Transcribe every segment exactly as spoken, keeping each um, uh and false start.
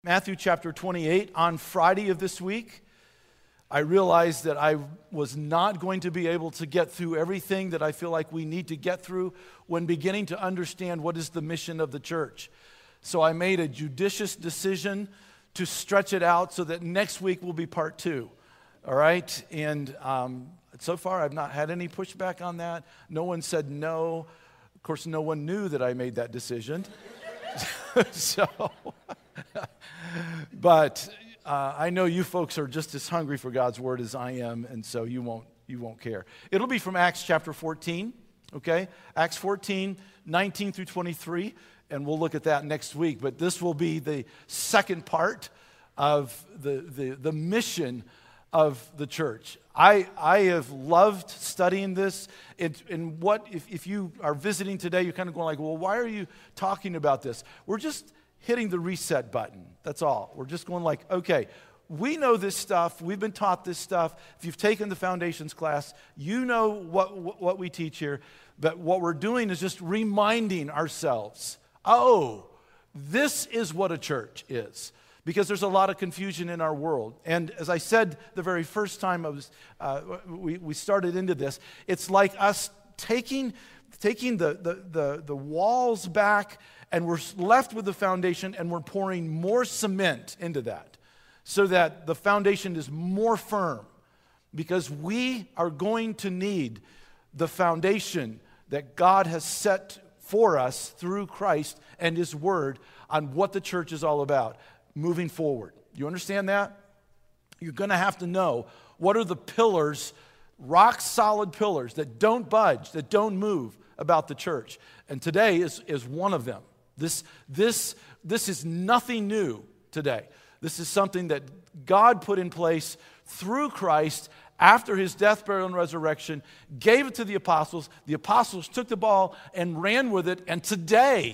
Matthew chapter twenty-eight, on Friday of this week, I realized that I was not going to be able to get through everything that I feel like we need to get through when beginning to understand what is the mission of the church. So I made a judicious decision to stretch it out so that next week will be part two, all right? And um, so far I've not had any pushback on that. No one said no. Of course, no one knew that I made that decision. so... But uh, I know you folks are just as hungry for God's word as I am, and so you won't you won't care. It'll be from Acts chapter fourteen, okay? Acts fourteen, nineteen through twenty-three, and we'll look at that next week. But this will be the second part of the the, the mission of the church. I I have loved studying this. It, and what if, if you are visiting today, you're kind of going like, well, why are you talking about this? We're just hitting the reset button. That's all. We're just going like, okay, we know this stuff. We've been taught this stuff. If you've taken the foundations class, you know what, what we teach here. But what we're doing is just reminding ourselves, oh, this is what a church is. Because there's a lot of confusion in our world. And as I said the very first time I was, uh, we, we started into this, it's like us taking, taking the, the, the, the walls back, and we're left with the foundation, and we're pouring more cement into that so that the foundation is more firm, because we are going to need the foundation that God has set for us through Christ and His Word on what the church is all about moving forward. You understand that? You're going to have to know what are the pillars, rock solid pillars that don't budge, that don't move about the church. And today is, is one of them. This, this, this is nothing new today. This is something that God put in place through Christ after His death, burial, and resurrection, gave it to the apostles. The apostles took the ball and ran with it. And today,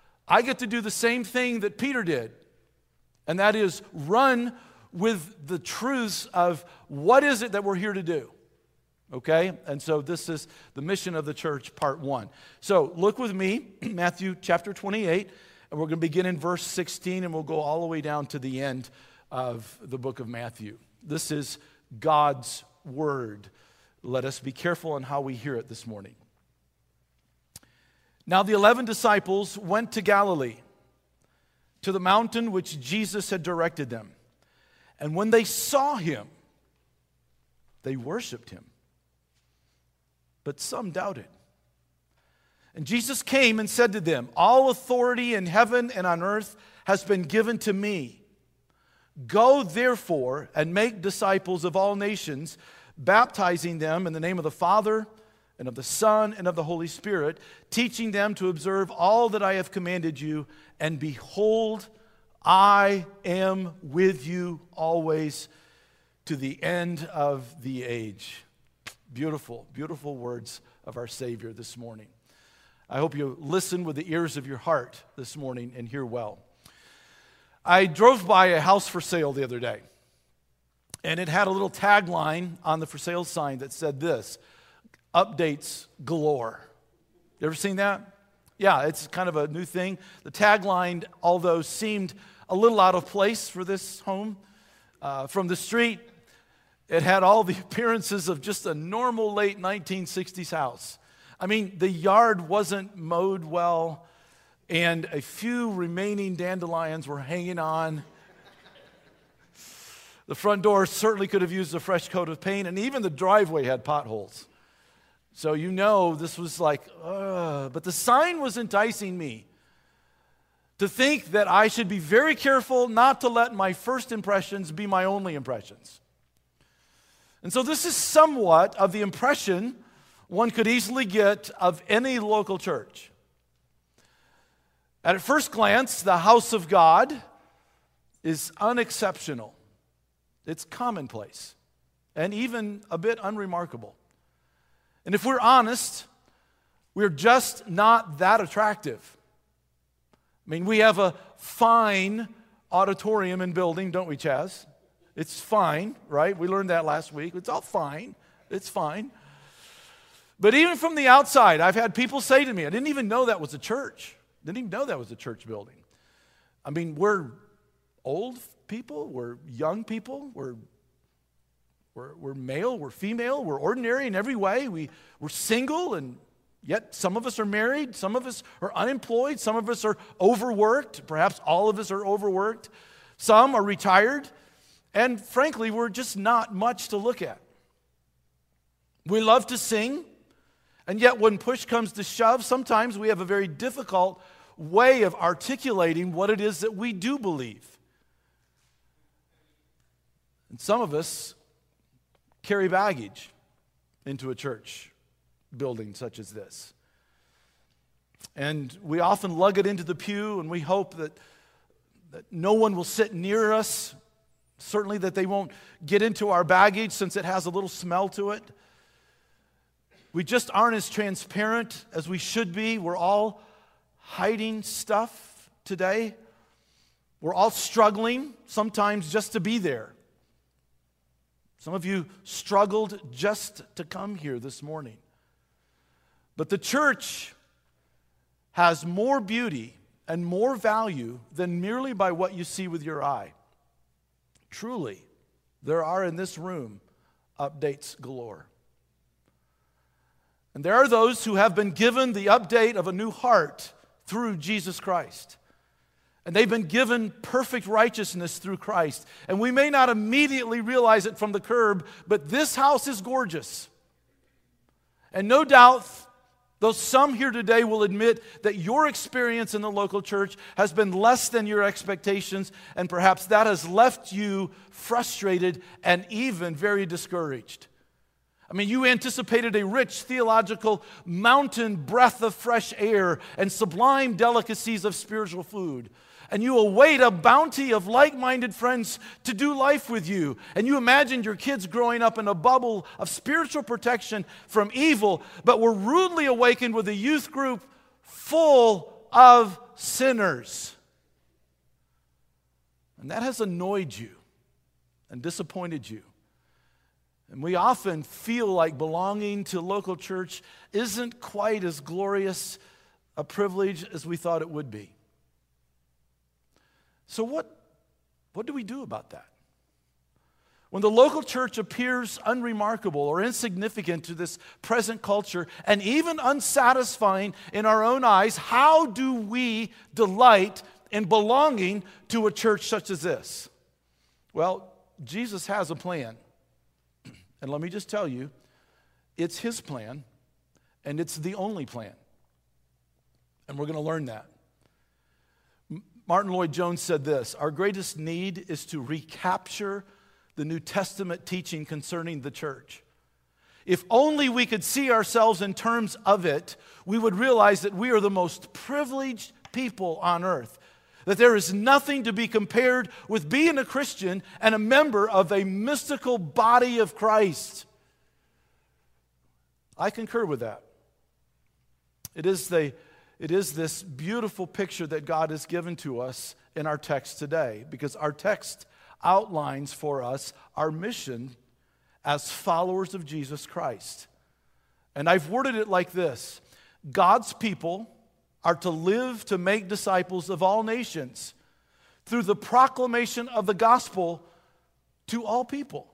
I get to do the same thing that Peter did. And that is run with the truths of what is it that we're here to do. Okay? And so this is the mission of the church, part one. So look with me, Matthew chapter twenty-eight, and we're going to begin in verse sixteen, and we'll go all the way down to the end of the book of Matthew. This is God's word. Let us be careful in how we hear it this morning. Now the eleven disciples went to Galilee, to the mountain which Jesus had directed them. And when they saw Him, they worshiped Him. But some doubted. And Jesus came and said to them, all authority in heaven and on earth has been given to me. Go therefore and make disciples of all nations, baptizing them in the name of the Father and of the Son and of the Holy Spirit, teaching them to observe all that I have commanded you. And behold, I am with you always to the end of the age. Beautiful, beautiful words of our Savior this morning. I hope you listen with the ears of your heart this morning and hear well. I drove by a house for sale the other day, and it had a little tagline on the for sale sign that said this, updates galore. You ever seen that? Yeah, it's kind of a new thing. The tagline, although seemed a little out of place for this home, uh, from the street, it had all the appearances of just a normal late nineteen sixties house. I mean, the yard wasn't mowed well, and a few remaining dandelions were hanging on. The front door certainly could have used a fresh coat of paint, and even the driveway had potholes. So you know this was like, ugh. But the sign was enticing me to think that I should be very careful not to let my first impressions be my only impressions. And so this is somewhat of the impression one could easily get of any local church. At first glance, the house of God is unexceptional. It's commonplace and even a bit unremarkable. And if we're honest, we're just not that attractive. I mean, we have a fine auditorium and building, don't we, Chaz? It's fine, right? We learned that last week. It's all fine. It's fine. But even from the outside, I've had people say to me, I didn't even know that was a church. Didn't even know that was a church building. I mean, we're old people, we're young people, we're, we're, we're male, we're female, we're ordinary in every way. We, we're single, and yet some of us are married, some of us are unemployed, some of us are overworked, perhaps all of us are overworked. Some are retired, and frankly, we're just not much to look at. We love to sing, and yet when push comes to shove, sometimes we have a very difficult way of articulating what it is that we do believe. And some of us carry baggage into a church building such as this. And we often lug it into the pew, and we hope that, that no one will sit near us, certainly that they won't get into our baggage since it has a little smell to it. We just aren't as transparent as we should be. We're all hiding stuff today. We're all struggling sometimes just to be there. Some of you struggled just to come here this morning. But the church has more beauty and more value than merely by what you see with your eye. Truly, there are in this room updates galore. And there are those who have been given the update of a new heart through Jesus Christ. And they've been given perfect righteousness through Christ. And we may not immediately realize it from the curb, but this house is gorgeous. And no doubt, though some here today will admit that your experience in the local church has been less than your expectations, and perhaps that has left you frustrated and even very discouraged. I mean, you anticipated a rich theological mountain breath of fresh air and sublime delicacies of spiritual food. And you await a bounty of like-minded friends to do life with you. And you imagined your kids growing up in a bubble of spiritual protection from evil, but were rudely awakened with a youth group full of sinners. And that has annoyed you and disappointed you. And we often feel like belonging to local church isn't quite as glorious a privilege as we thought it would be. So what, what do we do about that? When the local church appears unremarkable or insignificant to this present culture and even unsatisfying in our own eyes, how do we delight in belonging to a church such as this? Well, Jesus has a plan. And let me just tell you, it's His plan, and it's the only plan. And we're going to learn that. Martin Lloyd-Jones said this: our greatest need is to recapture the New Testament teaching concerning the church. If only we could see ourselves in terms of it, we would realize that we are the most privileged people on earth. That there is nothing to be compared with being a Christian and a member of a mystical body of Christ. I concur with that. It is the, it is this beautiful picture that God has given to us in our text today, because our text outlines for us our mission as followers of Jesus Christ. And I've worded it like this: God's people are to live to make disciples of all nations through the proclamation of the gospel to all people.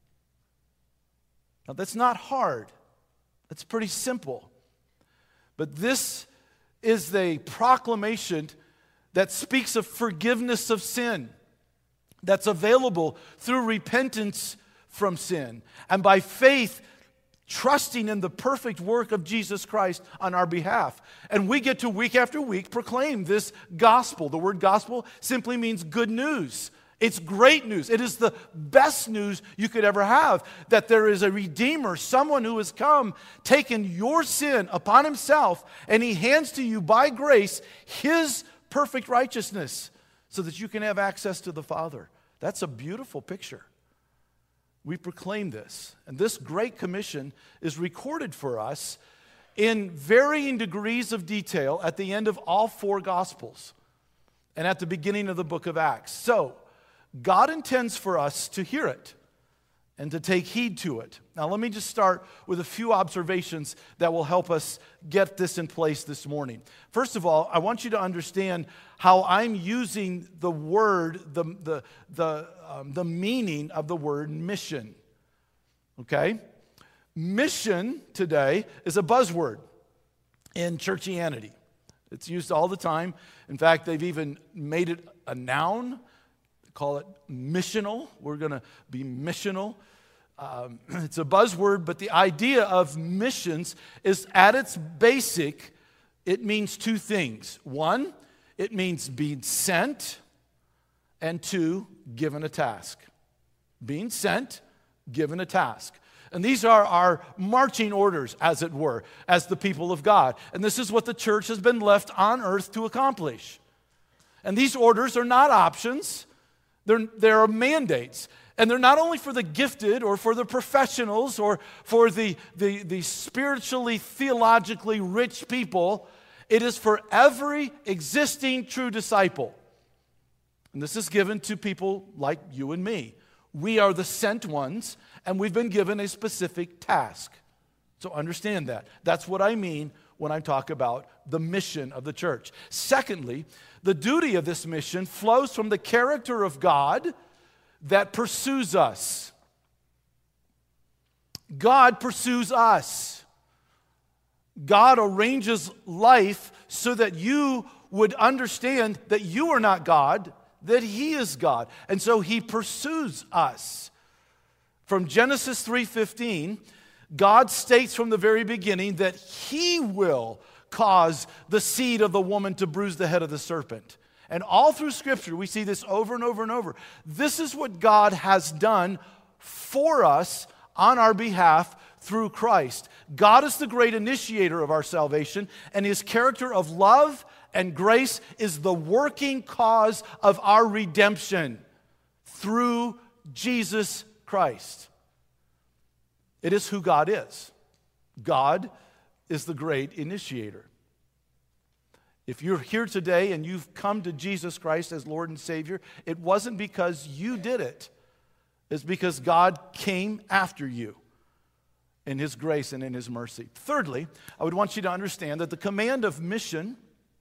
Now, that's not hard. That's pretty simple. But this is the proclamation that speaks of forgiveness of sin that's available through repentance from sin and by faith trusting in the perfect work of Jesus Christ on our behalf. And we get to week after week proclaim this gospel. The word gospel simply means good news. It's great news. It is the best news you could ever have, that there is a Redeemer, someone who has come, taken your sin upon Himself, and He hands to you by grace His perfect righteousness so that you can have access to the Father. That's a beautiful picture. We proclaim this. And this Great Commission is recorded for us in varying degrees of detail at the end of all four Gospels and at the beginning of the book of Acts. So, God intends for us to hear it and to take heed to it. Now, let me just start with a few observations that will help us get this in place this morning. First of all, I want you to understand how I'm using the word, the, the, the, um, the meaning of the word mission. Okay? Mission today is a buzzword in churchianity. It's used all the time. In fact, they've even made it a noun. They call it missional. We're going to be missional. Um, it's a buzzword, but the idea of missions is at its basic, it means two things. One, it means being sent, and two, given a task. Being sent, given a task. And these are our marching orders, as it were, as the people of God. And this is what the church has been left on earth to accomplish. And these orders are not options, they're, they're mandates. And they're not only for the gifted or for the professionals or for the, the, the spiritually, theologically rich people. It is for every existing true disciple. And this is given to people like you and me. We are the sent ones, and we've been given a specific task. So understand that. That's what I mean when I talk about the mission of the church. Secondly, the duty of this mission flows from the character of God that pursues us. God pursues us. God arranges life so that you would understand that you are not God, that He is God. And so He pursues us. From Genesis three fifteen, God states from the very beginning that He will cause the seed of the woman to bruise the head of the serpent. And all through Scripture, we see this over and over and over. This is what God has done for us on our behalf through Christ. God is the great initiator of our salvation, and His character of love and grace is the working cause of our redemption through Jesus Christ. It is who God is. God is the great initiator. If you're here today and you've come to Jesus Christ as Lord and Savior, it wasn't because you did it. It's because God came after you in His grace and in His mercy. Thirdly, I would want you to understand that the command of mission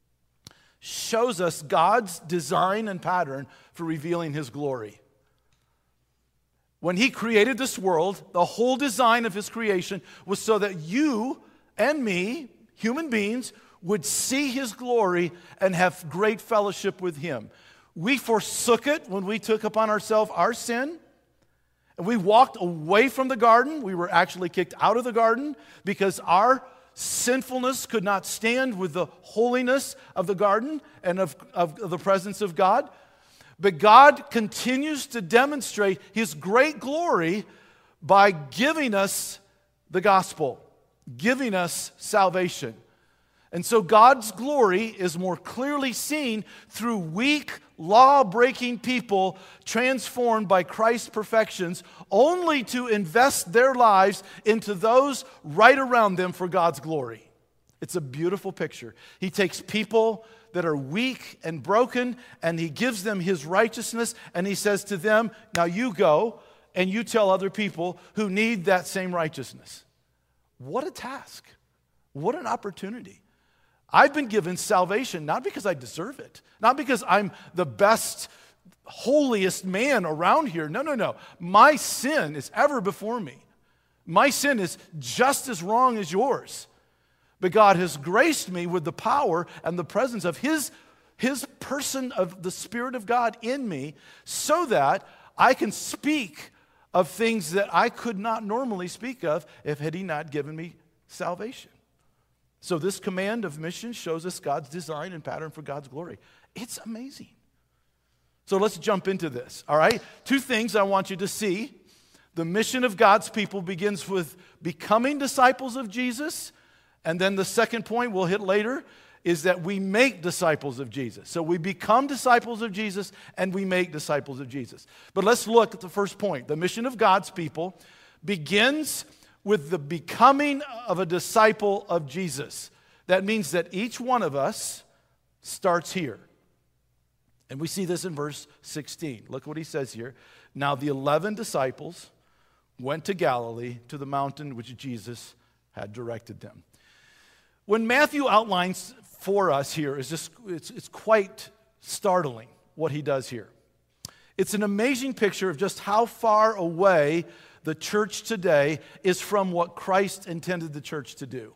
shows us God's design and pattern for revealing His glory. When He created this world, the whole design of His creation was so that you and me, human beings, would see His glory and have great fellowship with Him. We forsook it when we took upon ourselves our sin, and we walked away from the garden. We were actually kicked out of the garden because our sinfulness could not stand with the holiness of the garden and of, of, of the presence of God. But God continues to demonstrate His great glory by giving us the gospel, giving us salvation. And so God's glory is more clearly seen through weak, law-breaking people transformed by Christ's perfections, only to invest their lives into those right around them for God's glory. It's a beautiful picture. He takes people that are weak and broken, and He gives them His righteousness, and He says to them, now you go and you tell other people who need that same righteousness. What a task. What an opportunity. I've been given salvation not because I deserve it, not because I'm the best, holiest man around here. No, no, no. My sin is ever before me. My sin is just as wrong as yours. But God has graced me with the power and the presence of His, His person of the Spirit of God in me so that I can speak of things that I could not normally speak of if had He not given me salvation. So this command of mission shows us God's design and pattern for God's glory. It's amazing. So let's jump into this, all right? Two things I want you to see. The mission of God's people begins with becoming disciples of Jesus, and then the second point we'll hit later is that we make disciples of Jesus. So we become disciples of Jesus, and we make disciples of Jesus. But let's look at the first point. The mission of God's people begins with the becoming of a disciple of Jesus. That means that each one of us starts here. And we see this in verse sixteen. Look what he says here. Now the eleven disciples went to Galilee, to the mountain which Jesus had directed them. When Matthew outlines for us here, is just, it's, it's quite startling what he does here. It's an amazing picture of just how far away the church today is from what Christ intended the church to do.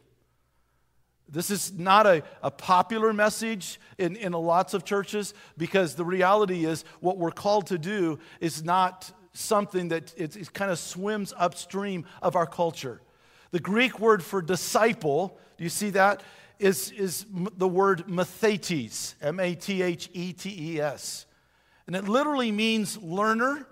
This is not a, a popular message in, in lots of churches, because the reality is what we're called to do is not something that it, it kind of swims upstream of our culture. The Greek word for disciple, do you see that, is, is the word mathetes, M A T H E T E S. And it literally means learner,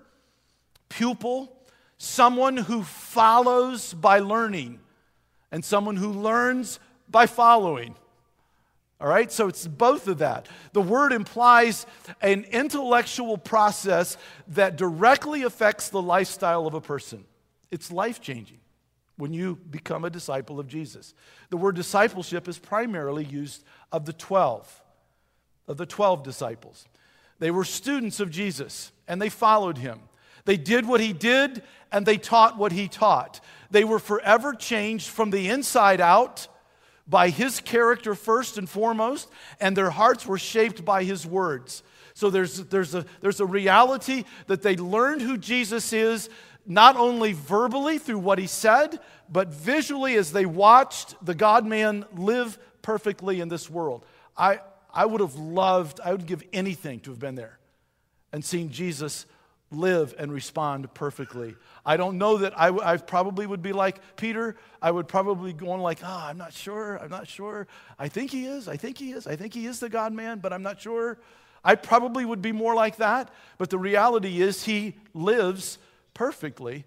pupil, someone who follows by learning, and someone who learns by following. All right, so it's both of that. The word implies an intellectual process that directly affects the lifestyle of a person. It's life-changing when you become a disciple of Jesus. The word discipleship is primarily used of the twelve, of the twelve disciples. They were students of Jesus, and they followed him. They did what he did, and they taught what he taught. They were forever changed from the inside out by his character first and foremost, and their hearts were shaped by his words. So there's, there's, a, there's a reality that they learned who Jesus is, not only verbally through what he said, but visually as they watched the God-man live perfectly in this world. I, I would have loved, I would give anything to have been there and seen Jesus live and respond perfectly. I don't know that I, I probably would be like Peter. I would probably go on like, ah, oh, I'm not sure, I'm not sure. I think he is, I think he is, I think he is the God-man, but I'm not sure. I probably would be more like that, but the reality is he lives perfectly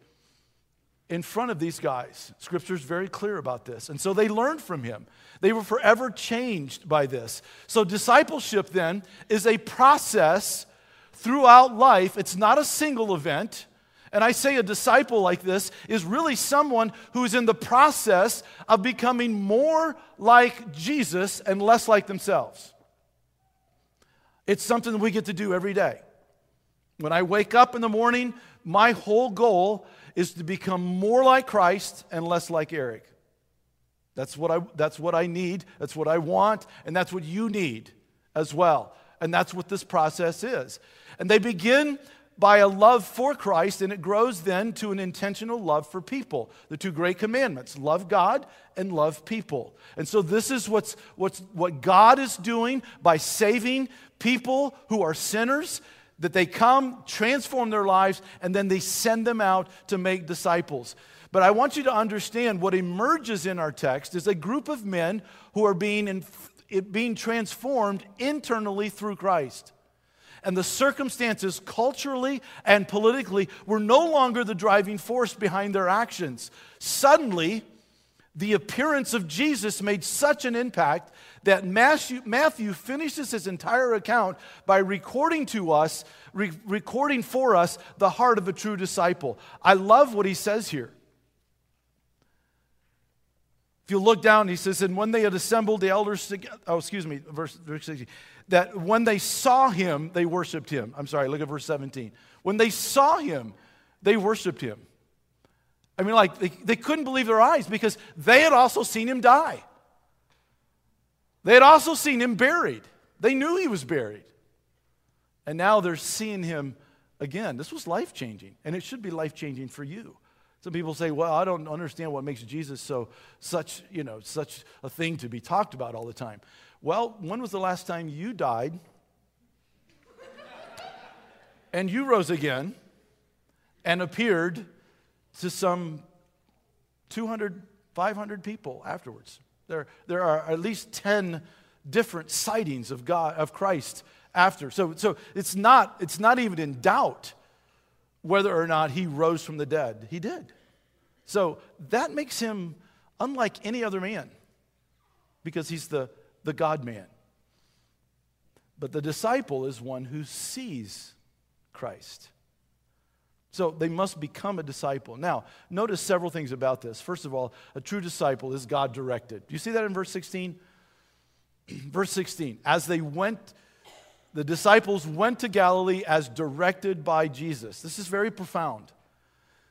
in front of these guys. Scripture's very clear about this. And so they learned from him. They were forever changed by this. So discipleship then is a process throughout life. It's not a single event. And I say a disciple like this is really someone who is in the process of becoming more like Jesus and less like themselves. It's something that we get to do every day. When I wake up in the morning, my whole goal is to become more like Christ and less like Eric. That's what I, that's what I need, that's what I want, and that's what you need as well. And that's what this process is. And they begin by a love for Christ, and it grows then to an intentional love for people. The two great commandments, love God and love people. And so this is what's, what's, what God is doing by saving people who are sinners, that they come, transform their lives, and then they send them out to make disciples. But I want you to understand what emerges in our text is a group of men who are being, in, being transformed internally through Christ. And the circumstances culturally and politically were no longer the driving force behind their actions. Suddenly, the appearance of Jesus made such an impact that Matthew, Matthew finishes his entire account by recording to us, re- recording for us the heart of a true disciple. I love what he says here. If you look down, he says, and when they had assembled the elders together, oh, excuse me, verse, verse sixteen, that when they saw him, they worshiped him. I'm sorry, look at verse seventeen. When they saw him, they worshiped him. I mean, like, they, they couldn't believe their eyes because they had also seen him die. They had also seen him buried. They knew he was buried. And now they're seeing him again. This was life-changing, and it should be life-changing for you. Some people say, well, I don't understand what makes Jesus so such, you know, such a thing to be talked about all the time. Well, when was the last time you died and you rose again and appeared to some two hundred, five hundred people afterwards? There, there are at least ten different sightings of God, of Christ after. So, so it's not, it's not even in doubt whether or not he rose from the dead. He did. So that makes him unlike any other man because he's the, the God-man. But the disciple is one who sees Christ. So they must become a disciple. Now, notice several things about this. First of all, a true disciple is God-directed. Do you see that in verse sixteen? Verse sixteen, as they went, the disciples went to Galilee as directed by Jesus. This is very profound.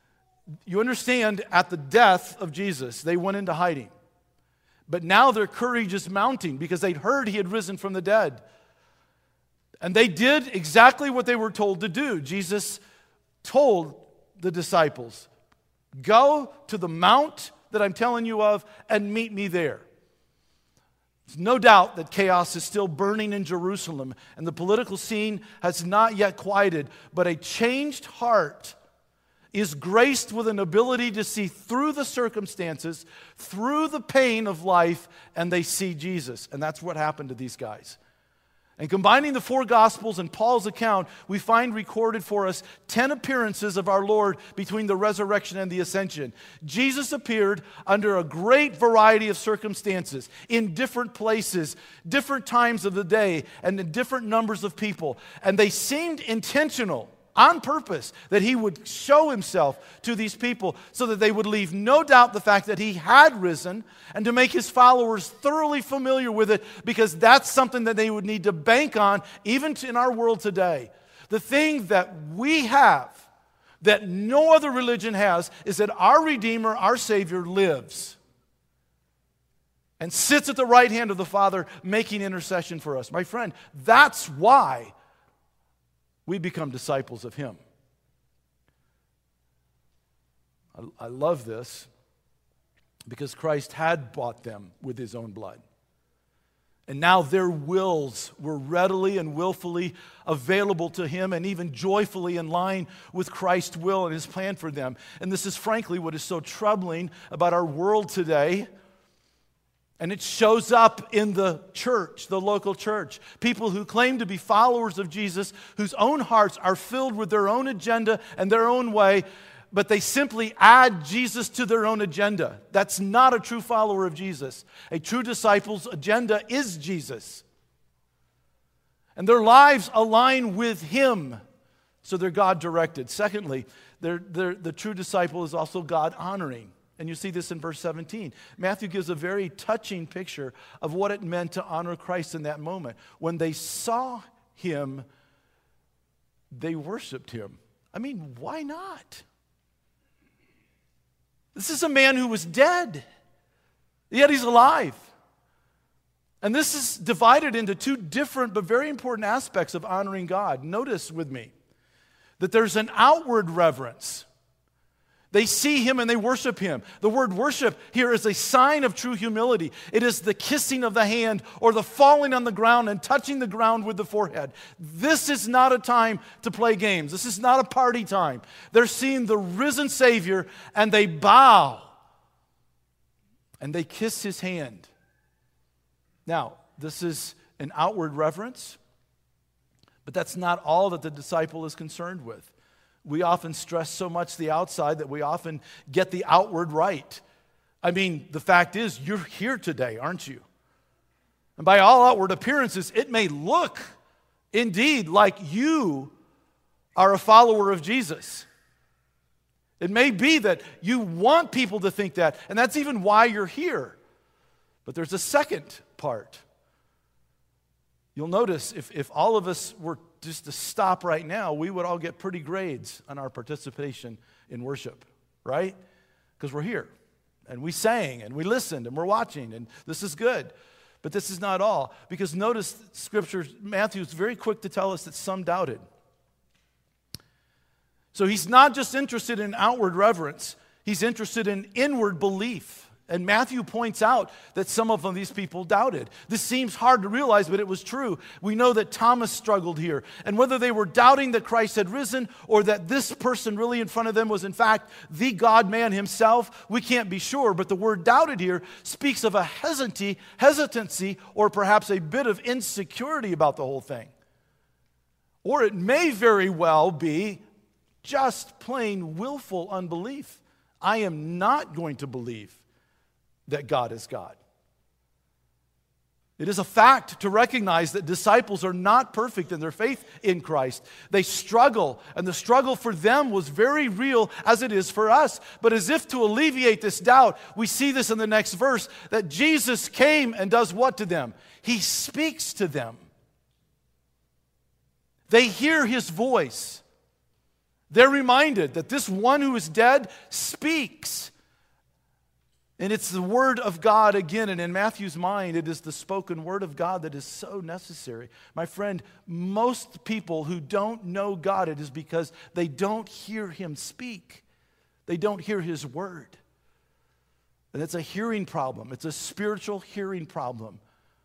You understand, at the death of Jesus, they went into hiding. But now their courage is mounting because they'd heard he had risen from the dead. And they did exactly what they were told to do. Jesus told the disciples, go to the mount that I'm telling you of and meet me there. There's no doubt that chaos is still burning in Jerusalem and the political scene has not yet quieted, but a changed heart is graced with an ability to see through the circumstances, through the pain of life, and they see Jesus. And that's what happened to these guys. And combining the four Gospels and Paul's account, we find recorded for us ten appearances of our Lord between the resurrection and the ascension. Jesus appeared under a great variety of circumstances, in different places, different times of the day, and in different numbers of people. And they seemed intentional, on purpose, that he would show himself to these people so that they would leave no doubt the fact that he had risen, and to make his followers thoroughly familiar with it, because that's something that they would need to bank on even in our world today. The thing that we have that no other religion has is that our Redeemer, our Savior, lives and sits at the right hand of the Father making intercession for us. My friend, that's why we become disciples of him. I, I love this because Christ had bought them with his own blood. And now their wills were readily and willfully available to him, and even joyfully in line with Christ's will and his plan for them. And this is frankly what is so troubling about our world today. And it shows up in the church, the local church. People who claim to be followers of Jesus, whose own hearts are filled with their own agenda and their own way, but they simply add Jesus to their own agenda. That's not a true follower of Jesus. A true disciple's agenda is Jesus. And their lives align with him, so they're God-directed. Secondly, they're, they're, the true disciple is also God-honoring. And you see this in verse seventeen. Matthew gives a very touching picture of what it meant to honor Christ in that moment. When they saw him, they worshiped him. I mean, why not? This is a man who was dead, yet he's alive. And this is divided into two different but very important aspects of honoring God. Notice with me that there's an outward reverence. They see him and they worship him. The word worship here is a sign of true humility. It is the kissing of the hand or the falling on the ground and touching the ground with the forehead. This is not a time to play games. This is not a party time. They're seeing the risen Savior and they bow and they kiss his hand. Now, this is an outward reverence, but that's not all that the disciple is concerned with. We often stress so much the outside that we often get the outward right. I mean, the fact is, you're here today, aren't you? And by all outward appearances, it may look indeed like you are a follower of Jesus. It may be that you want people to think that, and that's even why you're here. But there's a second part. You'll notice if, if all of us were just to stop right now, we would all get pretty grades on our participation in worship, right? Because we're here, and we sang, and we listened, and we're watching, and this is good. But this is not all, because notice Scripture, Matthew is very quick to tell us that some doubted. So he's not just interested in outward reverence, he's interested in inward belief. And Matthew points out that some of these people doubted. This seems hard to realize, but it was true. We know that Thomas struggled here. And whether they were doubting that Christ had risen or that this person really in front of them was in fact the God-man himself, we can't be sure. But the word doubted here speaks of a hesitancy, hesitancy or perhaps a bit of insecurity about the whole thing. Or it may very well be just plain willful unbelief. I am not going to believe that God is God. It is a fact to recognize that disciples are not perfect in their faith in Christ. They struggle, and the struggle for them was very real as it is for us. But as if to alleviate this doubt, we see this in the next verse, that Jesus came and does what to them? He speaks to them. They hear his voice. They're reminded that this one who is dead speaks. And it's the word of God again. And in Matthew's mind, it is the spoken word of God that is so necessary. My friend, most people who don't know God, it is because they don't hear him speak. They don't hear his word. And it's a hearing problem. It's a spiritual hearing problem.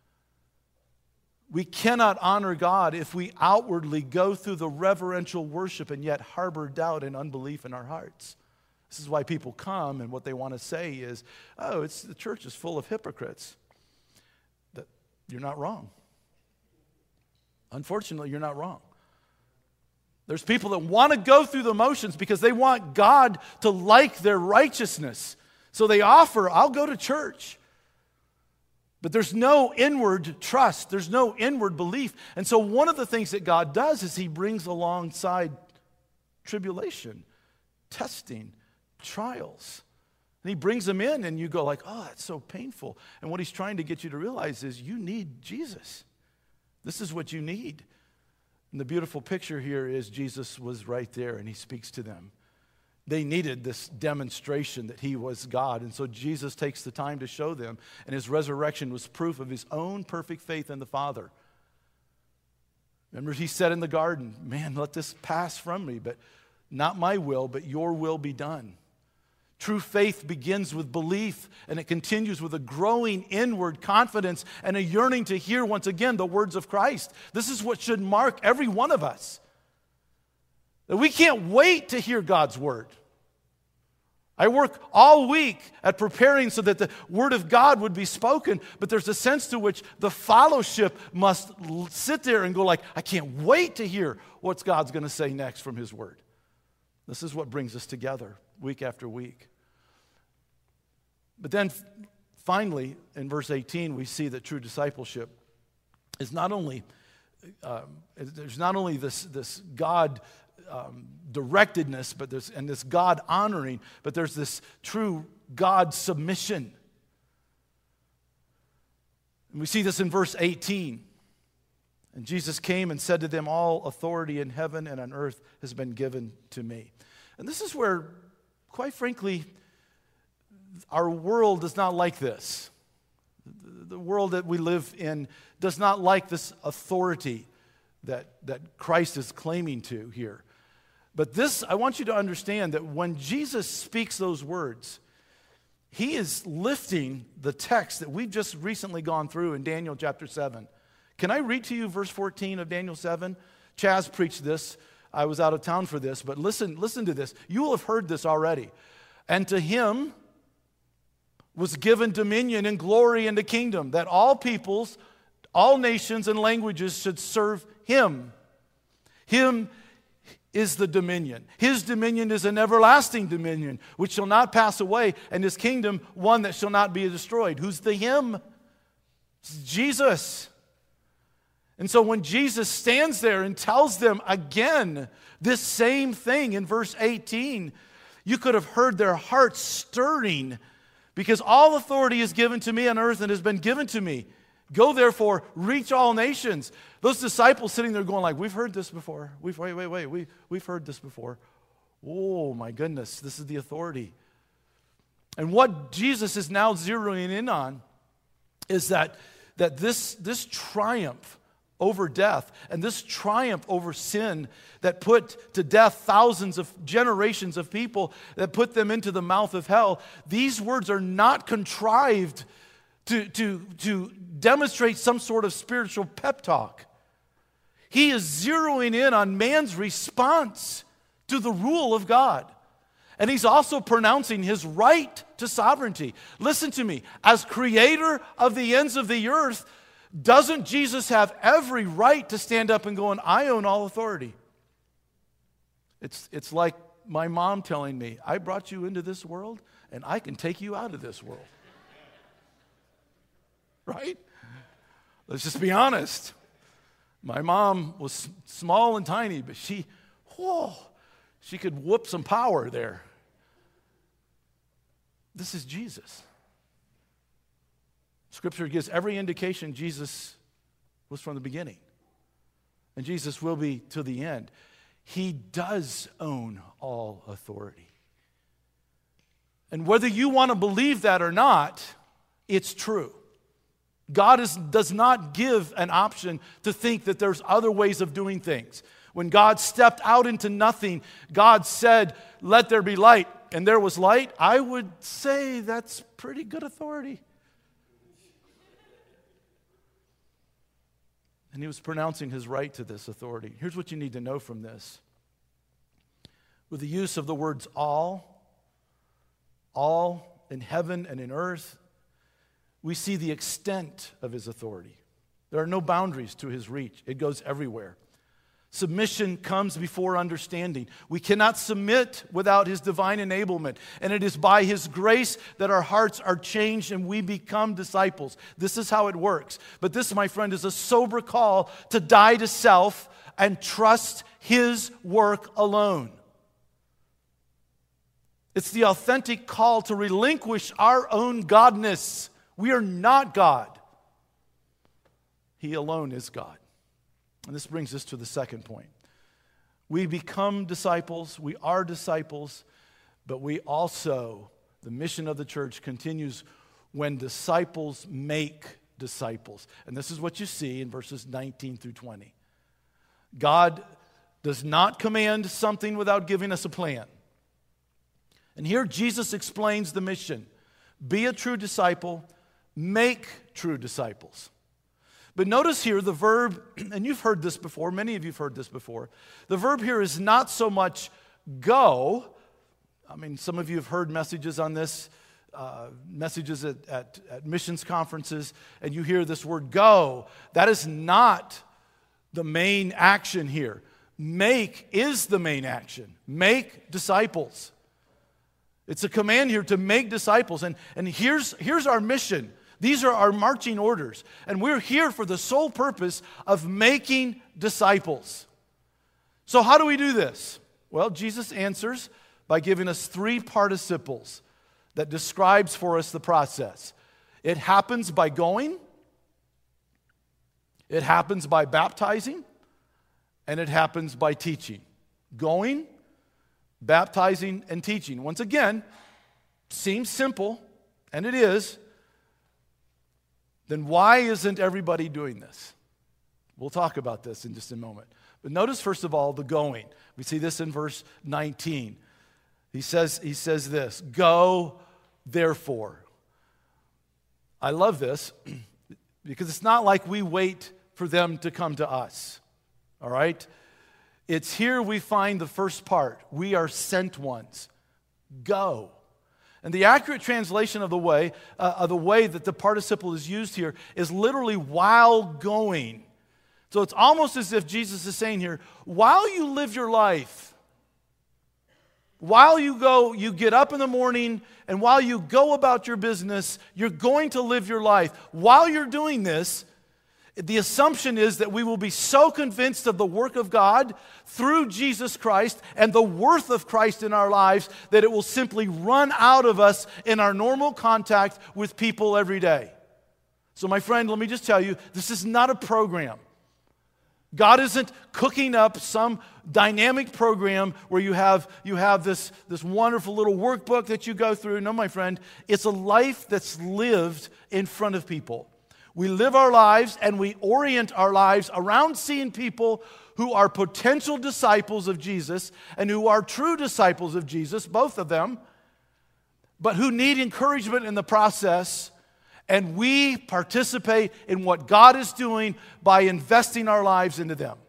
We cannot honor God if we outwardly go through the reverential worship and yet harbor doubt and unbelief in our hearts. This is why people come and what they want to say is, oh, it's the church is full of hypocrites. That you're not wrong. Unfortunately, you're not wrong. There's people that want to go through the motions because they want God to like their righteousness. So they offer, I'll go to church. But there's no inward trust. There's no inward belief. And so one of the things that God does is he brings alongside tribulation, testing, trials. And he brings them in and you go like, oh, that's so painful. And what he's trying to get you to realize is you need Jesus. This is what you need. And the beautiful picture here is Jesus was right there and he speaks to them. They needed this demonstration that he was God. And so Jesus takes the time to show them. And his resurrection was proof of his own perfect faith in the Father. Remember he said in the garden, man, let this pass from me. But not my will, but your will be done. True faith begins with belief. And it continues with a growing inward confidence and a yearning to hear once again the words of Christ. This is what should mark every one of us. That we can't wait to hear God's word. I work all week at preparing so that the word of God would be spoken, but there's a sense to which the fellowship must sit there and go like, I can't wait to hear what God's going to say next from his word. This is what brings us together week after week. But then finally, in verse eighteen, we see that true discipleship is not only, um, there's not only this, this God Um, directedness, but there's and this God honoring, but there's this true God submission. And we see this in verse eighteen. And Jesus came and said to them, all authority in heaven and on earth has been given to me. And this is where, quite frankly, our world does not like this. The world that we live in does not like this authority that, that Christ is claiming to here. But this, I want you to understand that when Jesus speaks those words, he is lifting the text that we've just recently gone through in Daniel chapter seven. Can I read to you verse fourteen of Daniel seven? Chaz preached this. I was out of town for this, but listen, listen to this. You will have heard this already. And to him was given dominion and glory and a kingdom, that all peoples, all nations and languages should serve him. Him is the dominion. His dominion is an everlasting dominion, which shall not pass away, and his kingdom one that shall not be destroyed. Who's the him? It's Jesus. And so when Jesus stands there and tells them again this same thing in verse eighteen, you could have heard their hearts stirring, because all authority is given to me on earth and has been given to me. Go therefore, reach all nations. Those disciples sitting there going like, we've heard this before. We've, wait, wait, wait, we, we've heard this before. Oh my goodness, this is the authority. And what Jesus is now zeroing in on is that, that this, this triumph over death and this triumph over sin that put to death thousands of generations of people, that put them into the mouth of hell, these words are not contrived To, to, to demonstrate some sort of spiritual pep talk. He is zeroing in on man's response to the rule of God. And he's also pronouncing his right to sovereignty. Listen to me. As creator of the ends of the earth, doesn't Jesus have every right to stand up and go, and I own all authority? It's, it's like my mom telling me, I brought you into this world, and I can take you out of this world. Right? Let's just be honest. My mom was small and tiny, but she, whoa, she could whoop some power there. This is Jesus. Scripture gives every indication Jesus was from the beginning. And Jesus will be to the end. He does own all authority. And whether you want to believe that or not, it's true. God is, does not give an option to think that there's other ways of doing things. When God stepped out into nothing, God said, "Let there be light," and there was light. I would say that's pretty good authority. And he was pronouncing his right to this authority. Here's what you need to know from this. With the use of the words all, all in heaven and in earth, we see the extent of his authority. There are no boundaries to his reach. It goes everywhere. Submission comes before understanding. We cannot submit without his divine enablement. And it is by his grace that our hearts are changed and we become disciples. This is how it works. But this, my friend, is a sober call to die to self and trust his work alone. It's the authentic call to relinquish our own godness. We are not God. He alone is God. And this brings us to the second point. We become disciples, we are disciples, but we also, the mission of the church continues when disciples make disciples. And this is what you see in verses nineteen through twenty. God does not command something without giving us a plan. And here Jesus explains the mission. Be a true disciple, make true disciples. But notice here the verb, and you've heard this before, many of you have heard this before. The verb here is not so much go. I mean, some of you have heard messages on this, uh, messages at, at, at missions conferences, and you hear this word go. That is not the main action here. Make is the main action. Make disciples. It's a command here to make disciples. And, and here's, here's our mission. These are our marching orders. And we're here for the sole purpose of making disciples. So how do we do this? Well, Jesus answers by giving us three participles that describes for us the process. It happens by going, it happens by baptizing, and it happens by teaching. Going, baptizing, and teaching. Once again, seems simple, and it is. Then why isn't everybody doing this? We'll talk about this in just a moment. But notice, first of all, the going. We see this in verse nineteen. He says, he says this, go, therefore. I love this because it's not like we wait for them to come to us. All right? It's here we find the first part. We are sent ones. Go. And the accurate translation of the way, uh, of the way that the participle is used here is literally while going. So it's almost as if Jesus is saying here, while you live your life, while you go, you get up in the morning, and while you go about your business, you're going to live your life. While you're doing this, the assumption is that we will be so convinced of the work of God through Jesus Christ and the worth of Christ in our lives that it will simply run out of us in our normal contact with people every day. So my friend, let me just tell you, this is not a program. God isn't cooking up some dynamic program where you have, you have this, this wonderful little workbook that you go through. No, my friend, it's a life that's lived in front of people. We live our lives and we orient our lives around seeing people who are potential disciples of Jesus and who are true disciples of Jesus, both of them, but who need encouragement in the process. And we participate in what God is doing by investing our lives into them.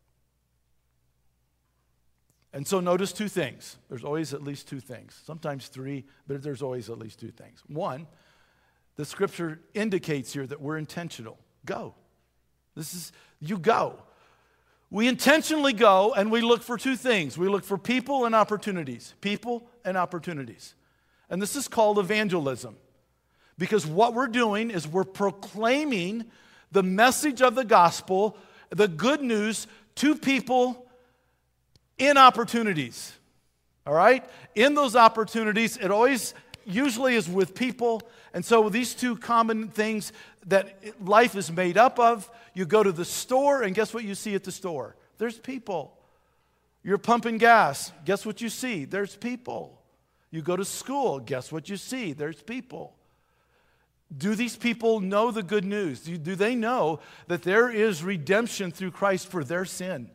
And so notice two things. There's always at least two things. Sometimes three, but there's always at least two things. One, the scripture indicates here that we're intentional. Go. This is, you go. We intentionally go and we look for two things. We look for people and opportunities. People and opportunities. And this is called evangelism. Because what we're doing is we're proclaiming the message of the gospel, the good news, to people in opportunities. All right? In those opportunities, it always usually is with people. And so these two common things that life is made up of, you go to the store and guess what you see at the store? There's people. You're pumping gas. Guess what you see? There's people. You go to school. Guess what you see? There's people. Do these people know the good news? Do, do they know that there is redemption through Christ for their sin?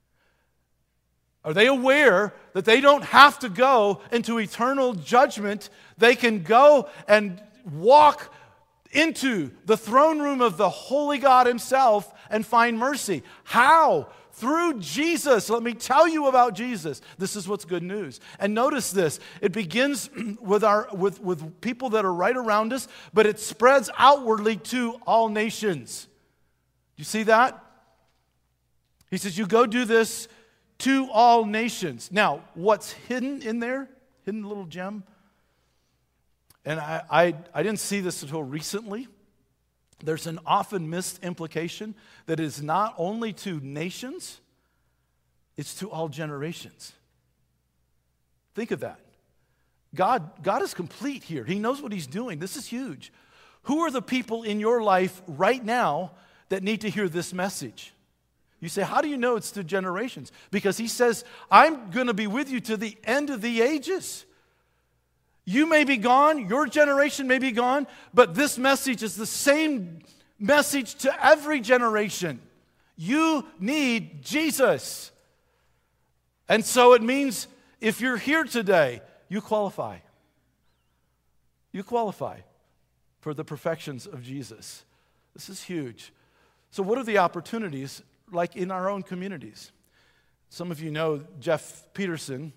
Are they aware that they don't have to go into eternal judgment? They can go and walk into the throne room of the holy God himself and find mercy. How? Through Jesus. Let me tell you about Jesus. This is what's good news. And notice this. It begins with our with, with people that are right around us, but it spreads outwardly to all nations. You see that? He says, you go do this to all nations. Now, what's hidden in there? Hidden little gem? And I, I, I didn't see this until recently. There's an often missed implication that is not only to nations, it's to all generations. Think of that. God, God is complete here. He knows what he's doing. This is huge. Who are the people in your life right now that need to hear this message? You say, how do you know it's to generations? Because he says, I'm going to be with you to the end of the ages. You may be gone, your generation may be gone, but this message is the same message to every generation. You need Jesus. And so it means if you're here today, you qualify. You qualify for the perfections of Jesus. This is huge. So what are the opportunities like in our own communities? Some of you know Jeff Peterson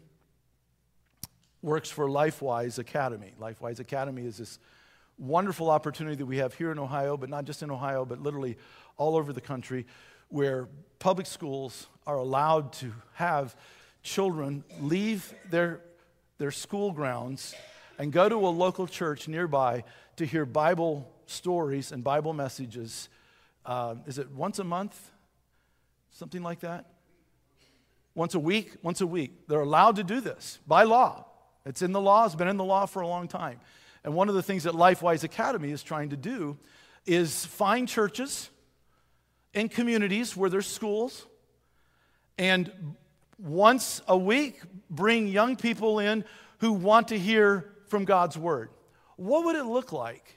works for LifeWise Academy. LifeWise Academy is this wonderful opportunity that we have here in Ohio, but not just in Ohio, but literally all over the country, where public schools are allowed to have children leave their, their school grounds and go to a local church nearby to hear Bible stories and Bible messages. Uh, is it once a month? Something like that? Once a week? Once a week. They're allowed to do this by law. It's in the law. It's been in the law for a long time. And one of the things that LifeWise Academy is trying to do is find churches in communities where there's schools, and once a week bring young people in who want to hear from God's Word. What would it look like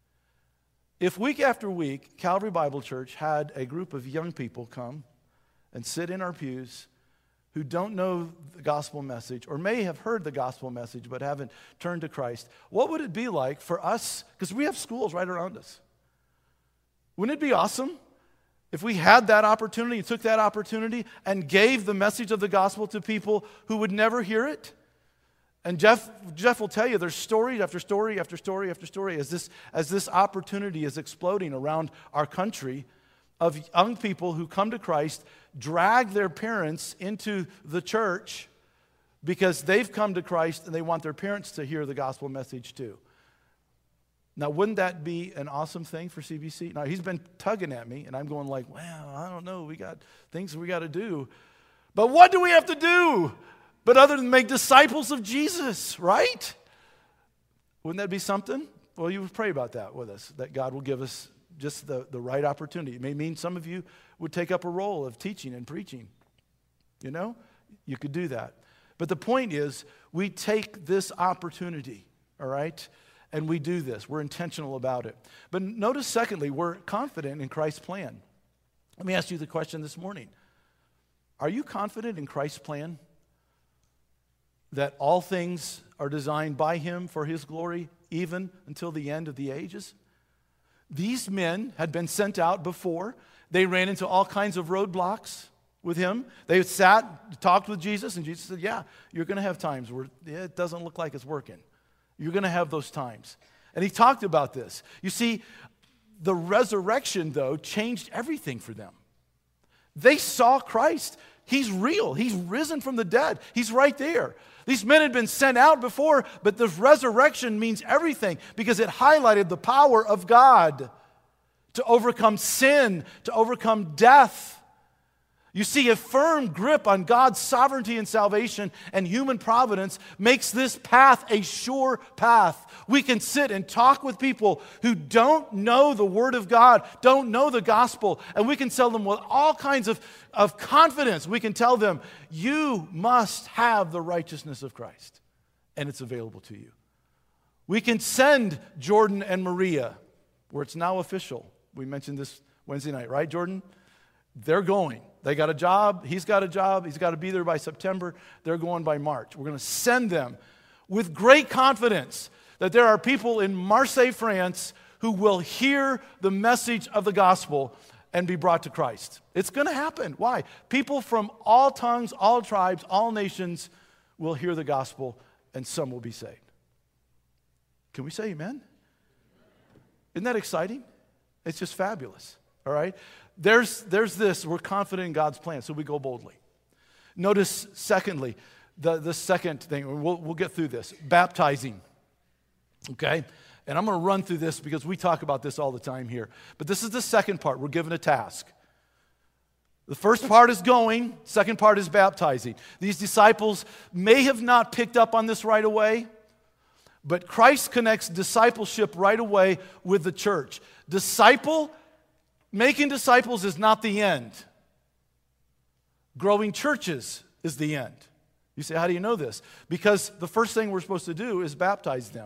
if week after week Calvary Bible Church had a group of young people come and sit in our pews who don't know the gospel message or may have heard the gospel message but haven't turned to Christ? What would it be like for us? Because we have schools right around us. Wouldn't it be awesome if we had that opportunity, took that opportunity, and gave the message of the gospel to people who would never hear it? And Jeff, Jeff will tell you there's story after story after story after story as this, as this opportunity is exploding around our country of young people who come to Christ, drag their parents into the church because they've come to Christ and they want their parents to hear the gospel message too. Now, wouldn't that be an awesome thing for C B C? Now, he's been tugging at me, and I'm going like, well, I don't know. We got things we got to do. But what do we have to do but other than make disciples of Jesus, right? Wouldn't that be something? Well, you would pray about that with us, that God will give us just the, the right opportunity. It may mean some of you would take up a role of teaching and preaching. You know, you could do that. But the point is, we take this opportunity, all right? And we do this. We're intentional about it. But notice, secondly, we're confident in Christ's plan. Let me ask you the question this morning. Are you confident in Christ's plan? That all things are designed by him for his glory, even until the end of the ages? These men had been sent out before. They ran into all kinds of roadblocks with him. They sat, talked with Jesus, and Jesus said, yeah, you're going to have times where it doesn't look like it's working. You're going to have those times. And he talked about this. You see, the resurrection, though, changed everything for them. They saw Christ. He's real. He's risen from the dead. He's right there. These men had been sent out before, but the resurrection means everything because it highlighted the power of God to overcome sin, to overcome death. You see, a firm grip on God's sovereignty and salvation and human providence makes this path a sure path. We can sit and talk with people who don't know the Word of God, don't know the gospel, and we can tell them with all kinds of, of confidence. We can tell them, you must have the righteousness of Christ, and it's available to you. We can send Jordan and Maria, where it's now official. We mentioned this Wednesday night, right, Jordan? They're going. They got a job. He's got a job. He's got to be there by September. They're going by March. We're going to send them with great confidence that there are people in Marseille, France, who will hear the message of the gospel and be brought to Christ. It's going to happen. Why? People from all tongues, all tribes, all nations will hear the gospel, and some will be saved. Can we say amen? Isn't that exciting? It's just fabulous. All right? There's, there's this. We're confident in God's plan, so we go boldly. Notice, secondly, the, the second thing. We'll, we'll get through this. Baptizing. Okay? And I'm going to run through this because we talk about this all the time here. But this is the second part. We're given a task. The first part is going. Second part is baptizing. These disciples may have not picked up on this right away, but Christ connects discipleship right away with the church. Disciple Making disciples is not the end. Growing churches is the end. You say, how do you know this? Because the first thing we're supposed to do is baptize them.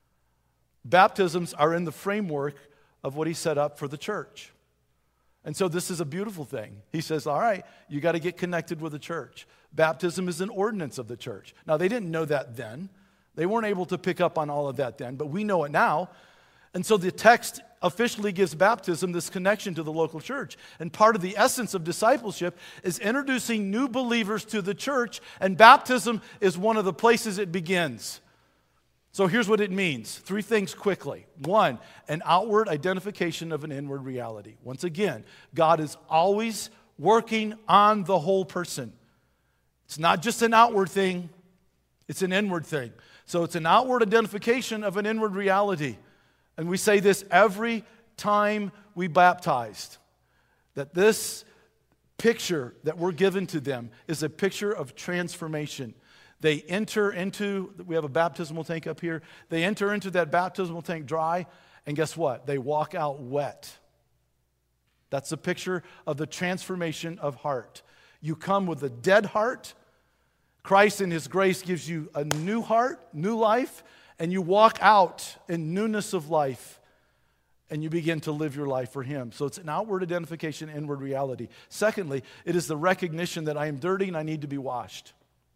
Baptisms are in the framework of what he set up for the church. And so this is a beautiful thing. He says, all right, you got to get connected with the church. Baptism is an ordinance of the church. Now, they didn't know that then. They weren't able to pick up on all of that then, but we know it now. And so the text officially gives baptism this connection to the local church. And part of the essence of discipleship is introducing new believers to the church, and baptism is one of the places it begins. So here's what it means. Three things quickly. One, an outward identification of an inward reality. Once again, God is always working on the whole person. It's not just an outward thing, it's an inward thing. So it's an outward identification of an inward reality. And we say this every time we baptized, that this picture that we're given to them is a picture of transformation. They enter into, we have a baptismal tank up here, they enter into that baptismal tank dry, and guess what? They walk out wet. That's a picture of the transformation of heart. You come with a dead heart. Christ in his grace gives you a new heart, new life, and you walk out in newness of life, and you begin to live your life for him. So it's an outward identification, inward reality. Secondly, it is the recognition that I am dirty and I need to be washed.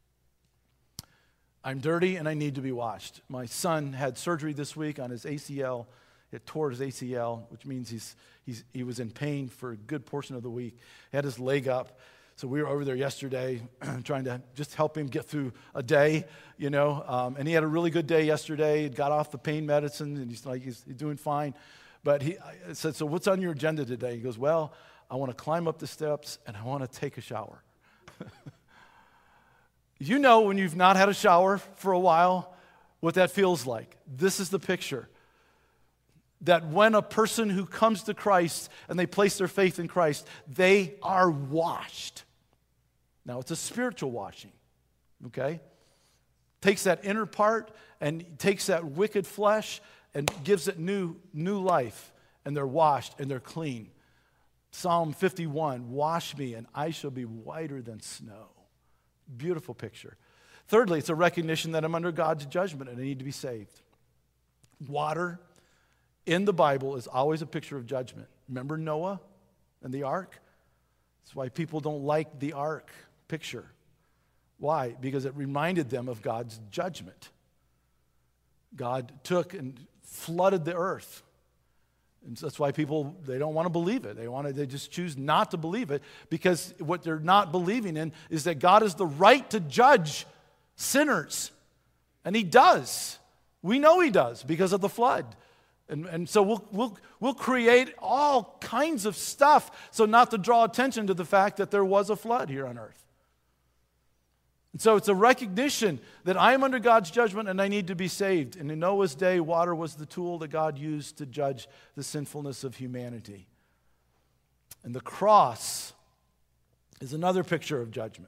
I'm dirty and I need to be washed. My son had surgery this week on his A C L. It tore his A C L, which means he's, he's, he was in pain for a good portion of the week. He had his leg up. So we were over there yesterday trying to just help him get through a day, you know. Um, and he had a really good day yesterday. He got off the pain medicine, and he's like, he's, he's doing fine. But he I said, so what's on your agenda today? He goes, well, I want to climb up the steps, and I want to take a shower. You know when you've not had a shower for a while, what that feels like. This is the picture. That when a person who comes to Christ and they place their faith in Christ, they are washed. Now, it's a spiritual washing, okay? Takes that inner part and takes that wicked flesh and gives it new, new life. And they're washed and they're clean. Psalm fifty-one, wash me and I shall be whiter than snow. Beautiful picture. Thirdly, it's a recognition that I'm under God's judgment and I need to be saved. Water in the Bible is always a picture of judgment. Remember Noah and the ark? That's why people don't like the ark picture. Why? Because it reminded them of God's judgment. God took and flooded the earth. And so that's why people, they don't want to believe it. They want to, they just choose not to believe it because what they're not believing in is that God has the right to judge sinners. And he does. We know he does because of the flood. And, and so we'll, we'll, we'll create all kinds of stuff so not to draw attention to the fact that there was a flood here on earth. And so it's a recognition that I am under God's judgment and I need to be saved. And in Noah's day, water was the tool that God used to judge the sinfulness of humanity. And the cross is another picture of judgment.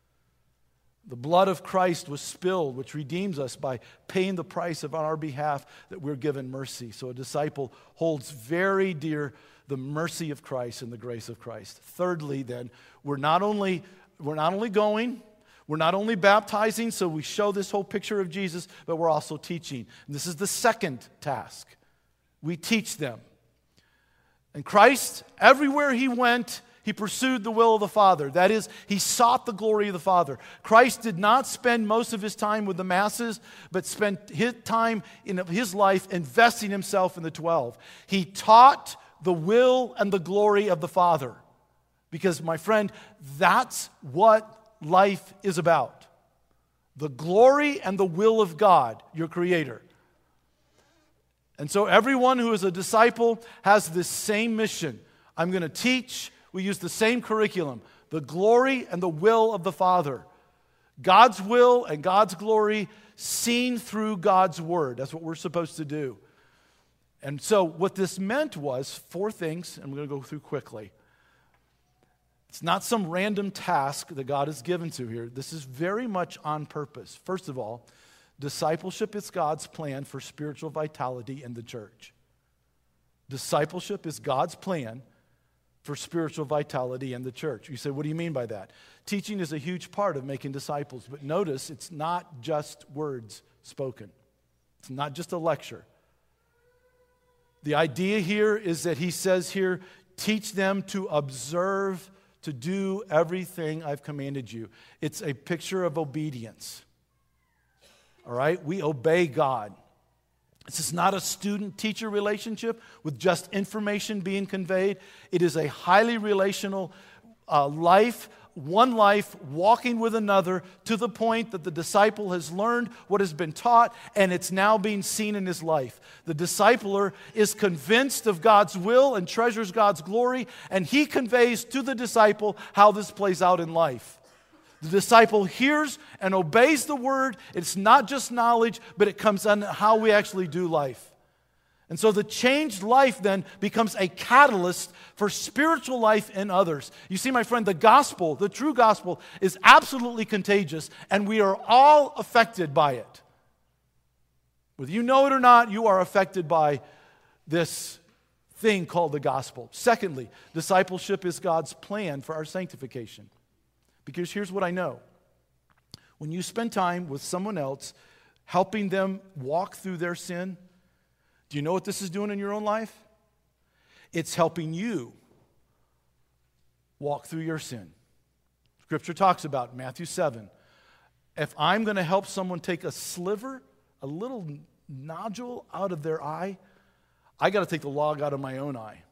The blood of Christ was spilled, which redeems us by paying the price of on our behalf that we're given mercy. So a disciple holds very dear the mercy of Christ and the grace of Christ. Thirdly, then, we're not only, we're not only going, we're not only baptizing, so we show this whole picture of Jesus, but we're also teaching. And this is the second task. We teach them. And Christ, everywhere he went, he pursued the will of the Father. That is, he sought the glory of the Father. Christ did not spend most of his time with the masses, but spent his time in his life investing himself in the twelve. He taught the will and the glory of the Father. Because, my friend, that's what life is about. The glory and the will of God, your Creator. And so everyone who is a disciple has this same mission. I'm going to teach. We use the same curriculum. The glory and the will of the Father. God's will and God's glory seen through God's Word. That's what we're supposed to do. And so what this meant was four things, and I'm going to go through quickly. It's not some random task that God has given to here. This is very much on purpose. First of all, discipleship is God's plan for spiritual vitality in the church. Discipleship is God's plan for spiritual vitality in the church. You say, what do you mean by that? Teaching is a huge part of making disciples, but notice it's not just words spoken. It's not just a lecture. The idea here is that he says here, teach them to observe, to do everything I've commanded you. It's a picture of obedience. All right? We obey God. This is not a student-teacher relationship with just information being conveyed. It is a highly relational uh, life, one life, walking with another to the point that the disciple has learned what has been taught and it's now being seen in his life. The discipler is convinced of God's will and treasures God's glory, and he conveys to the disciple how this plays out in life. The disciple hears and obeys the word. It's not just knowledge, but it comes on how we actually do life. And so the changed life then becomes a catalyst for spiritual life in others. You see, my friend, the gospel, the true gospel, is absolutely contagious, and we are all affected by it. Whether you know it or not, you are affected by this thing called the gospel. Secondly, discipleship is God's plan for our sanctification. Because here's what I know. When you spend time with someone else, helping them walk through their sin, do you know what this is doing in your own life? It's helping you walk through your sin. Scripture talks about Matthew seven. If I'm going to help someone take a sliver, a little nodule out of their eye, I got to take the log out of my own eye.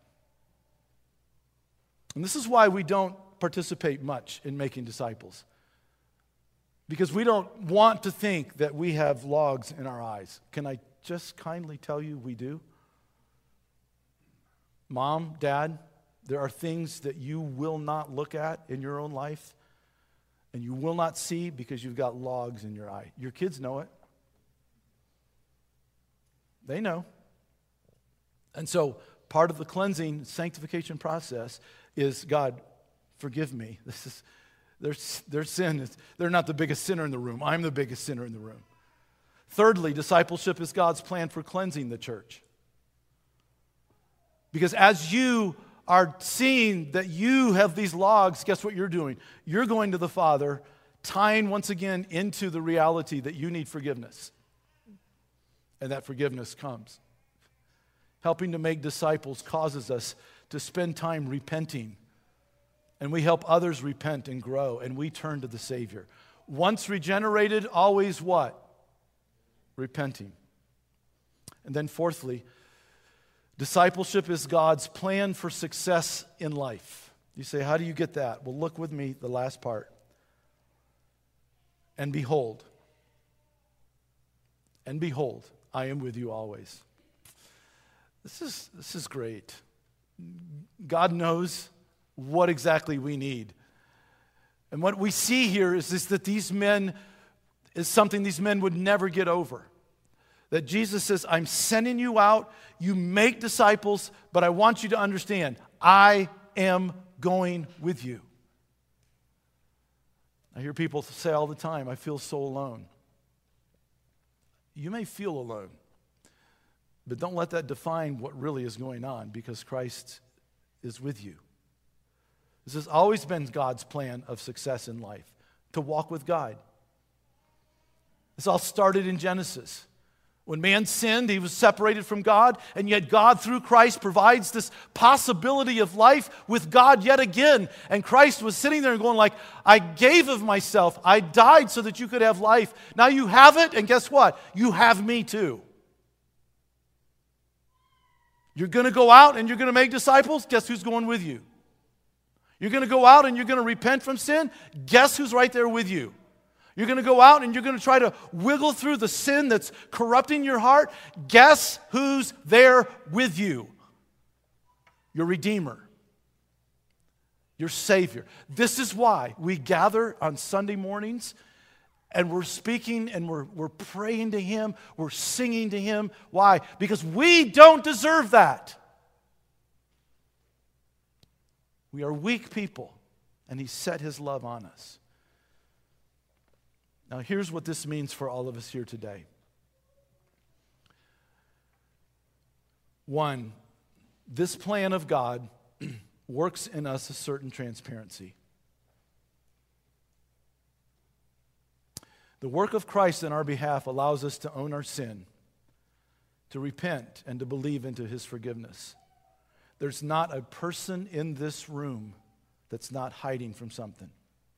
And this is why we don't participate much in making disciples. Because we don't want to think that we have logs in our eyes. Can I just kindly tell you we do? Mom, Dad, there are things that you will not look at in your own life and you will not see because you've got logs in your eye. Your kids know it. They know. And so part of the cleansing, sanctification process is, God, forgive me. This is their, their sin. Is, they're not the biggest sinner in the room. I'm the biggest sinner in the room. Thirdly, discipleship is God's plan for cleansing the church. Because as you are seeing that you have these logs, guess what you're doing? You're going to the Father, tying once again into the reality that you need forgiveness. And that forgiveness comes. Helping to make disciples causes us to spend time repenting. And we help others repent and grow, and we turn to the Savior. Once regenerated, always what? Repenting. And then fourthly, discipleship is God's plan for success in life. You say, how do you get that? Well, look with me, the last part. And behold, and behold, I am with you always. This is, this is great. God knows what exactly we need. And what we see here is, is that these men, is something these men would never get over. That Jesus says, I'm sending you out, you make disciples, but I want you to understand, I am going with you. I hear people say all the time, I feel so alone. You may feel alone, but don't let that define what really is going on, because Christ is with you. This has always been God's plan of success in life, to walk with God. This all started in Genesis. When man sinned, he was separated from God, and yet God, through Christ, provides this possibility of life with God yet again. And Christ was sitting there and going like, I gave of myself. I died so that you could have life. Now you have it, and guess what? You have me too. You're going to go out and you're going to make disciples? Guess who's going with you? You're going to go out and you're going to repent from sin? Guess who's right there with you? You're going to go out and you're going to try to wiggle through the sin that's corrupting your heart? Guess who's there with you? Your Redeemer. Your Savior. This is why we gather on Sunday mornings and we're speaking and we're, we're praying to Him. We're singing to Him. Why? Because we don't deserve that. We are weak people, and He set His love on us. Now, here's what this means for all of us here today. One, this plan of God works in us a certain transparency. The work of Christ in our behalf allows us to own our sin, to repent, and to believe into His forgiveness. There's not a person in this room that's not hiding from something.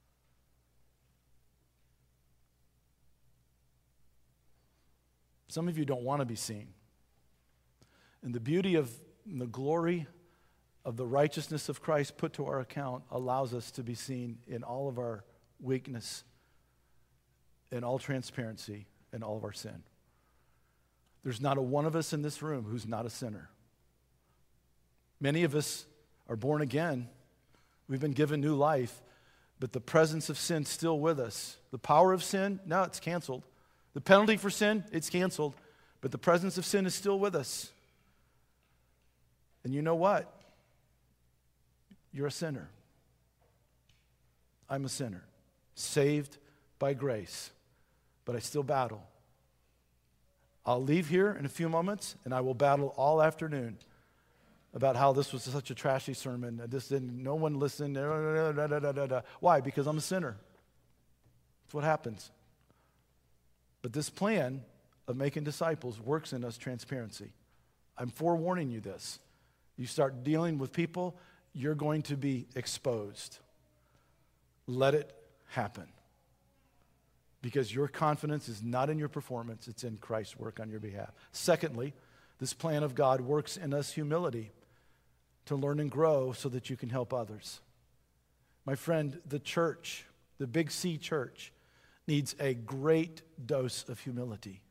Some of you don't want to be seen. And the beauty of and the glory of the righteousness of Christ put to our account allows us to be seen in all of our weakness, in all transparency, in all of our sin. There's not a one of us in this room who's not a sinner. Many of us are born again. We've been given new life, but the presence of sin still with us. The power of sin, no, it's canceled. The penalty for sin, it's canceled. But the presence of sin is still with us. And you know what? You're a sinner. I'm a sinner. Saved by grace. But I still battle. I'll leave here in a few moments, and I will battle all afternoon about how this was such a trashy sermon. This didn't, no one listened. Da, da, da, da, da, da. Why? Because I'm a sinner. That's what happens. But this plan of making disciples works in us transparency. I'm forewarning you this. You start dealing with people, you're going to be exposed. Let it happen. Because your confidence is not in your performance, it's in Christ's work on your behalf. Secondly, this plan of God works in us humility to learn and grow so that you can help others. My friend, the church, the Big C church, needs a great dose of humility.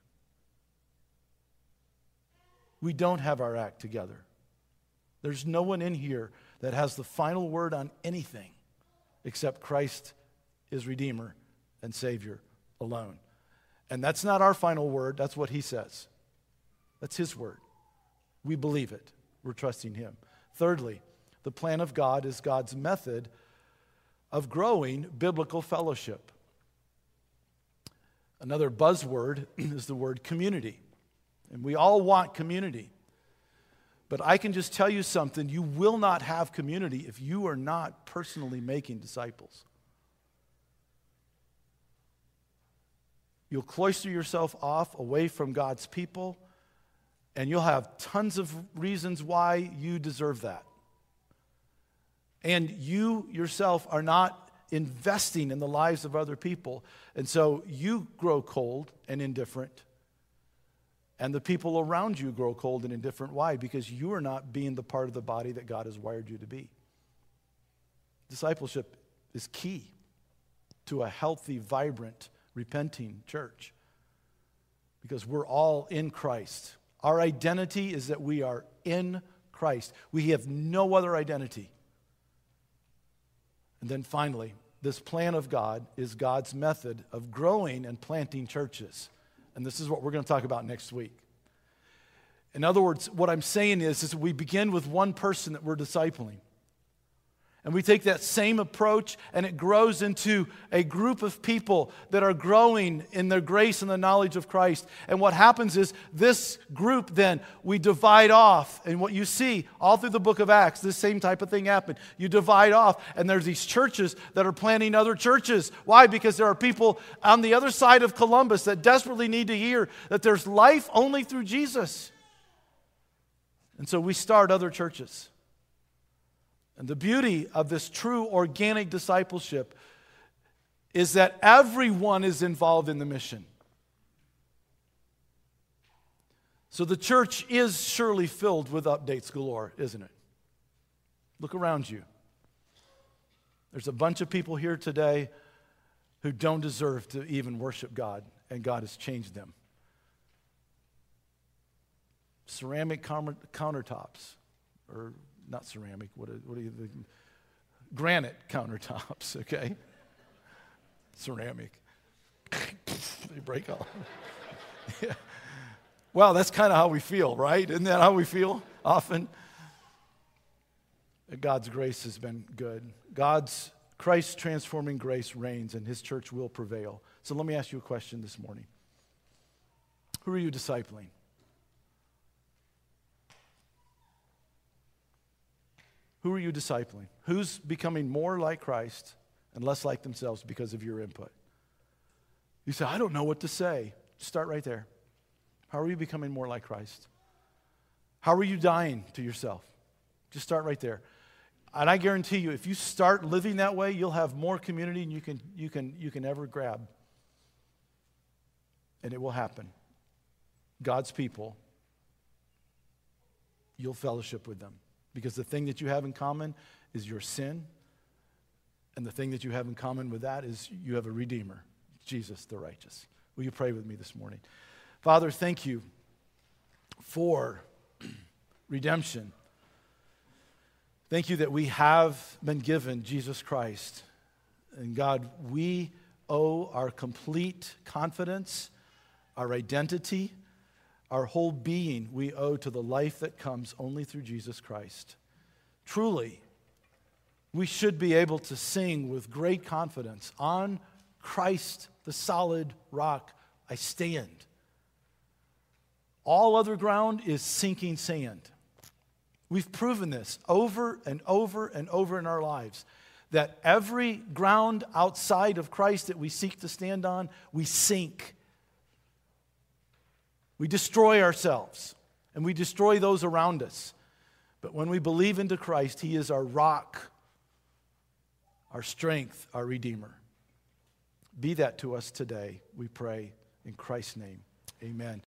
We don't have our act together. There's no one in here that has the final word on anything except Christ is Redeemer and Savior alone. And that's not our final word. That's what He says. That's His word. We believe it. We're trusting Him. Thirdly, the plan of God is God's method of growing biblical fellowship. Another buzzword is the word community. And we all want community. But I can just tell you something. You will not have community if you are not personally making disciples. You'll cloister yourself off away from God's people, and you'll have tons of reasons why you deserve that. And you yourself are not investing in the lives of other people. And so you grow cold and indifferent. And the people around you grow cold and indifferent. Why? Because you are not being the part of the body that God has wired you to be. Discipleship is key to a healthy, vibrant, repenting church. Because we're all in Christ. Our identity is that we are in Christ. We have no other identity. And then finally, this plan of God is God's method of growing and planting churches. And this is what we're going to talk about next week. In other words, what I'm saying is, is we begin with one person that we're discipling. And we take that same approach, and it grows into a group of people that are growing in their grace and the knowledge of Christ. And what happens is this group then, we divide off. And what you see all through the book of Acts, this same type of thing happened. You divide off, and there's these churches that are planting other churches. Why? Because there are people on the other side of Columbus that desperately need to hear that there's life only through Jesus. And so we start other churches. And the beauty of this true organic discipleship is that everyone is involved in the mission. So the church is surely filled with updates galore, isn't it? Look around you. There's a bunch of people here today who don't deserve to even worship God, and God has changed them. Ceramic countertops, or not ceramic, what are, what are you, the, granite countertops, okay? Ceramic. They break off. Yeah. Well, that's kind of how we feel, right? Isn't that how we feel often? God's grace has been good. God's, Christ's transforming grace reigns, and His church will prevail. So let me ask you a question this morning. Who are you discipling? Who are you discipling? Who's becoming more like Christ and less like themselves because of your input? You say, I don't know what to say. Start right there. How are you becoming more like Christ? How are you dying to yourself? Just start right there. And I guarantee you, if you start living that way, you'll have more community than you can, you can, you can ever grab. And it will happen. God's people, you'll fellowship with them. Because the thing that you have in common is your sin. And the thing that you have in common with that is you have a Redeemer, Jesus the righteous. Will you pray with me this morning? Father, thank you for redemption. Thank you that we have been given Jesus Christ. And God, we owe our complete confidence, our identity, our whole being we owe to the life that comes only through Jesus Christ. Truly, we should be able to sing with great confidence, on Christ, the solid rock, I stand. All other ground is sinking sand. We've proven this over and over and over in our lives, that every ground outside of Christ that we seek to stand on, we sink. We destroy ourselves, and we destroy those around us. But when we believe into Christ, He is our rock, our strength, our Redeemer. Be that to us today, we pray in Christ's name. Amen.